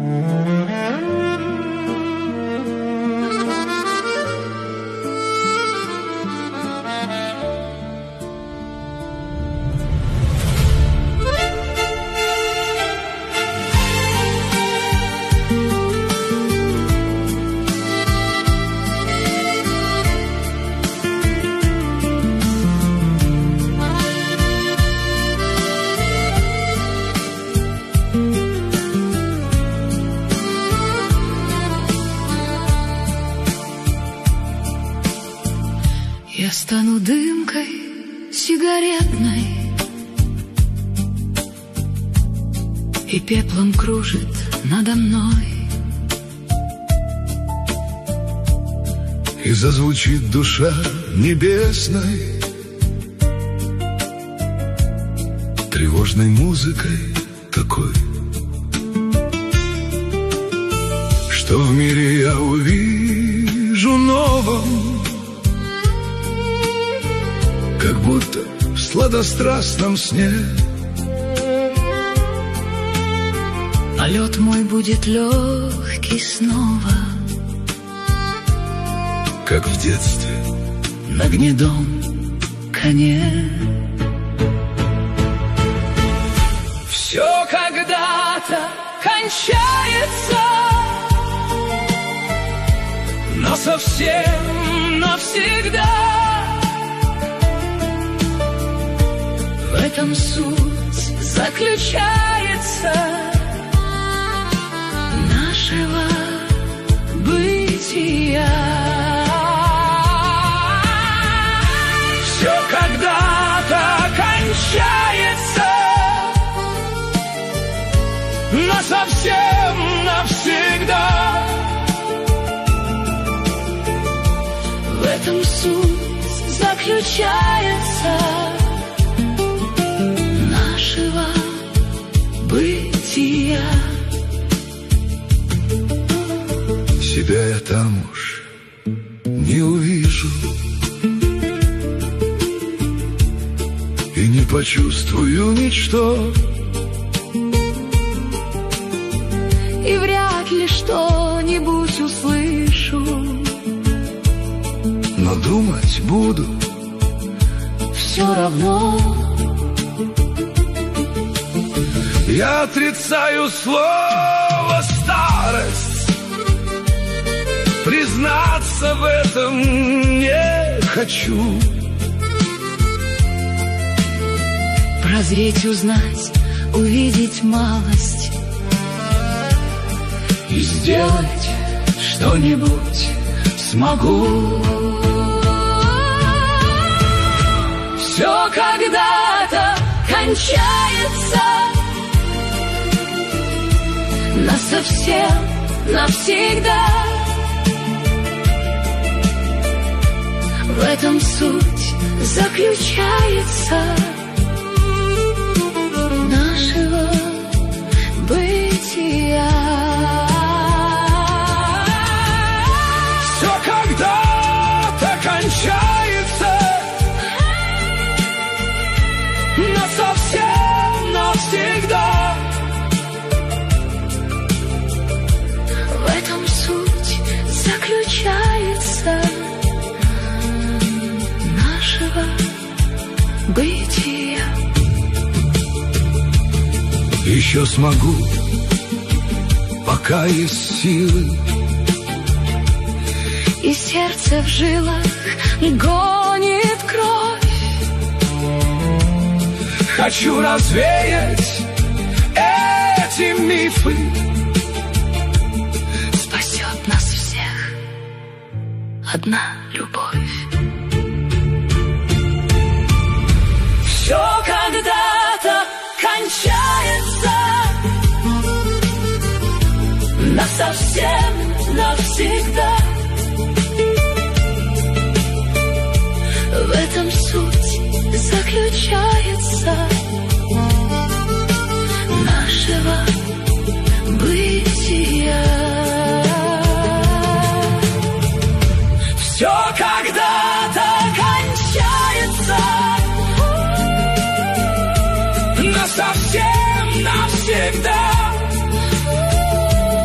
Я стану дымкой сигаретной, и пеплом кружит надо мной. И зазвучит душа небесной тревожной музыкой такой, что в мире я увижу новом, как будто в сладострастном сне. Полет мой будет легкий снова, как в детстве на гнедом коне. Все когда-то кончается, но совсем навсегда. В этом суть заключается нашего бытия. Все когда-то кончается, но совсем навсегда. В этом суть заключается нашего бытия. Себя я там уж не увижу и не почувствую ничто, и вряд ли что-нибудь услышу, но думать буду все равно. Я отрицаю слово «старость», признаться в этом не хочу. Прозреть, узнать, увидеть малость и сделать что-нибудь смогу. Все когда-то кончается, насовсем, навсегда. В этом суть заключается нашего бытия. Все когда-то кончается, но совсем навсегда. В этом суть заключается нашего бытия. Еще смогу, пока есть силы, и сердце в жилах гонит кровь. хочу развеять эти мифы. Спасет нас всех одна любовь. Все когда-то кончается, насовсем, навсегда. В этом суть заключается нашего бытия. Все когда-то кончается, насовсем, навсегда.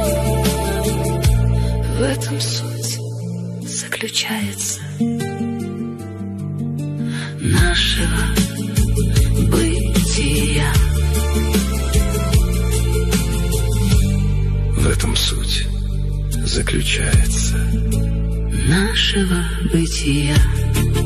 этом суть заключается нашего бытия. В этом суть заключается нашего бытия.